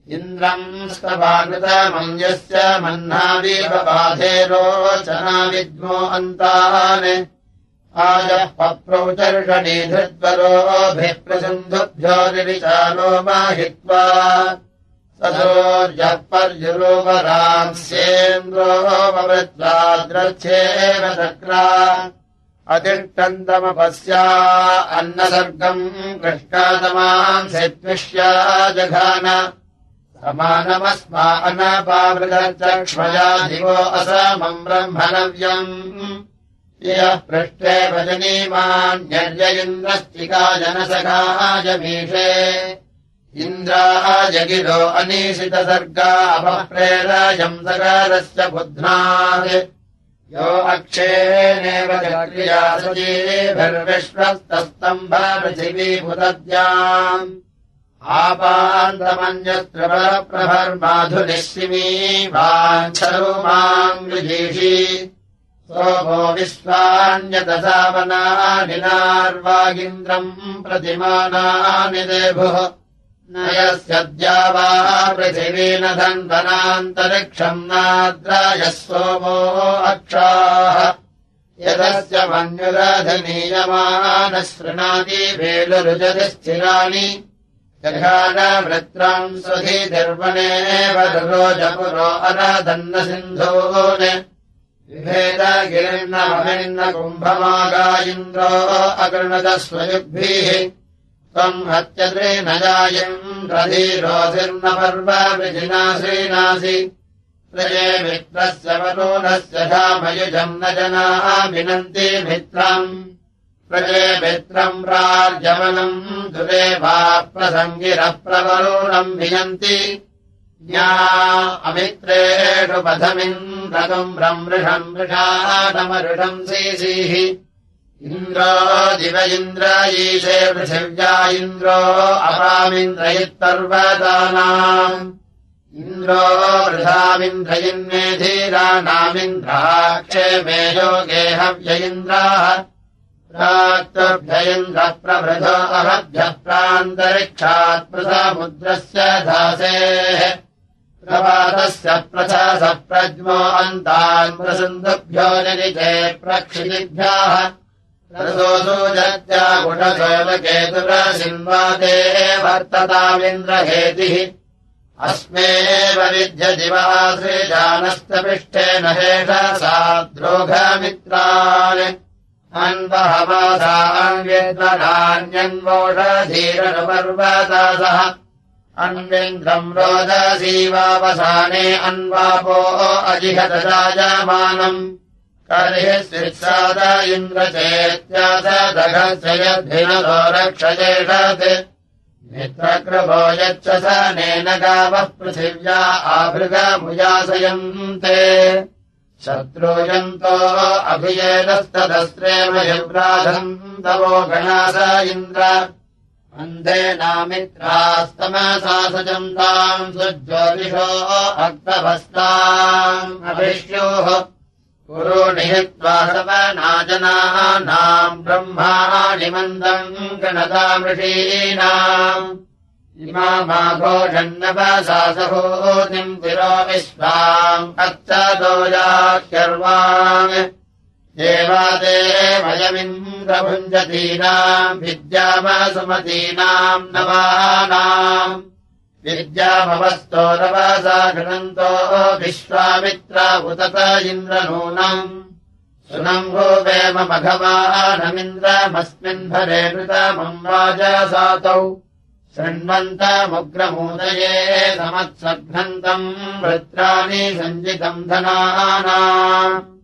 इन्द्रम् स्तवाकृतमम् यस्य मह्नावीवबाधेरोचना विद्मो अन्तान् आजः पप्रौचर्षणी धृत्वरोभिप्रसिन्धुभ्यो निरिचालो माहित्वा सदोर्यः पर्युरोपरांस्येन्द्रो ववृत्वाद्रच्छेव चक्रा अतिष्ठन्तमपस्या अन्नसर्गम् कृष्णातमाम् सेत्विष्या जघान समानमस्मा अनपावृतचक्ष्मया दिवो असमम् ब्रह्मणव्यम् यः पृष्ठे भजनीमान्यर्य इन्द्रस्तिकाजनसखाय मीषे इन्द्राय गिरो अनीशितसर्गा अपप्रेरयम् सकारस्य बुध्नात् यो अक्षेणेव चक्रिया सजीभिर्विश्वस्तस्तम्भ पृथिवीभूतद्याम् आपान्तमन्यत्र परप्रभर्माधुनिःशिमी वाञ्छरूमाङ्गृजीषी सोमो विश्वान्यतसावनानिनार्वागिन्द्रम् प्रतिमानानि देभुः न यस्यद्या वा पृथिवी न धन्वनान्तरिक्षम् नाद्रायः सोमो अक्षाः यदस्य मन्युरधनीयमानः शृणाति वेलुरुजति स्थिराणि जघानवृत्रम् स्वधीधर्वणेव रुरोजपुरो अराधन्न सिन्धून् विभेदगिरिर्न कुम्भमागा इन्द्रो अगृणतः स्वयुग्भिः त्वम् हत्यद्रेणजायन्द्रधीरोधिर्न पर्ववृजिना श्रीनासि प्रजे मित्रस्य वरुणस्य धामयुजम् न जनाः विनन्ति मित्रम् प्रजे मित्रम् प्रार्जवनम् दुरेवा प्रसङ्गिरः प्रवरुणम् विनन्ति ज्ञा अमित्रेषु पथमिन्द्रतुम् ब्रह्मृषम् मृषाणमरुषम् सीसीः इन्द्रो दिव इन्द्र ईशे पृथिव्या इन्द्रो अपामिन्द्रयित्पर्वतानाम् इन्द्रो वृथामिन्द्रयिन्मेधीराणामिन्द्राक्षेमे योगे हव्य इन्द्राः प्राक्तभ्यइन्द्रः प्रवृधो अहभ्यः प्रान्तरिक्षात् प्रसमुद्रस्य धासेः प्रवातस्य प्रथासः प्रज्मो अन्तान् प्रसिन्धुभ्यो निरिचे प्रक्षितिभ्यः रसोऽसूजत्या गुणसोमकेतुरसिन्वाते वर्ततामिन्द्रहेतिः अस्मेव विद्यति वा श्रीजानस्तपिष्ठेन हेषसा द्रोघमित्रान् अन्वहवासान्यन्वोषधीरनुपर्वतासः अन्वेन्द्रम् रोदसीवावसाने अन्वापो अजिहतजायमानम् कर्हि स्वित्साद इन्द्रचेत्यासदघस्य यद्भिनतो रक्षयेषत् मित्रकृभो यच्च स नेन गावः पृथिव्या आवृगमुयासयन्ते शत्रुयन्तो अभियेदस्तदस्त्रेव युव्राधम् तवो गणास इन्द्र अन्धेनामित्रास्तमसा सजन्ताम् सुज्योतिषो अक्तभस्ताम् अभिष्योः कुरु निहित्वा सवनाजनानाम् ब्रह्माणि मन्दम् गणतामृषीणाम् इमामाघोषन्नवसा सहोतिम् विरो विश्वाम् अर्चदोयाख्यर्वाम् देवादे वयमिन्द्रभुञ्जतीनाम् विद्यामसुमतीनाम् नवानाम् विद्यामवस्तोरवसा घृणन्तो विश्वामित्रा उतत इन्द्रनूनम् सुनम्भो वेम मघवानमिन्द्रमस्मिन् भरे नृतमम् वाजसातौ शृण्वन्तमुग्रमूदये समत्सघ्नन्तम् वृत्राणि सञ्जितम् धनानाम्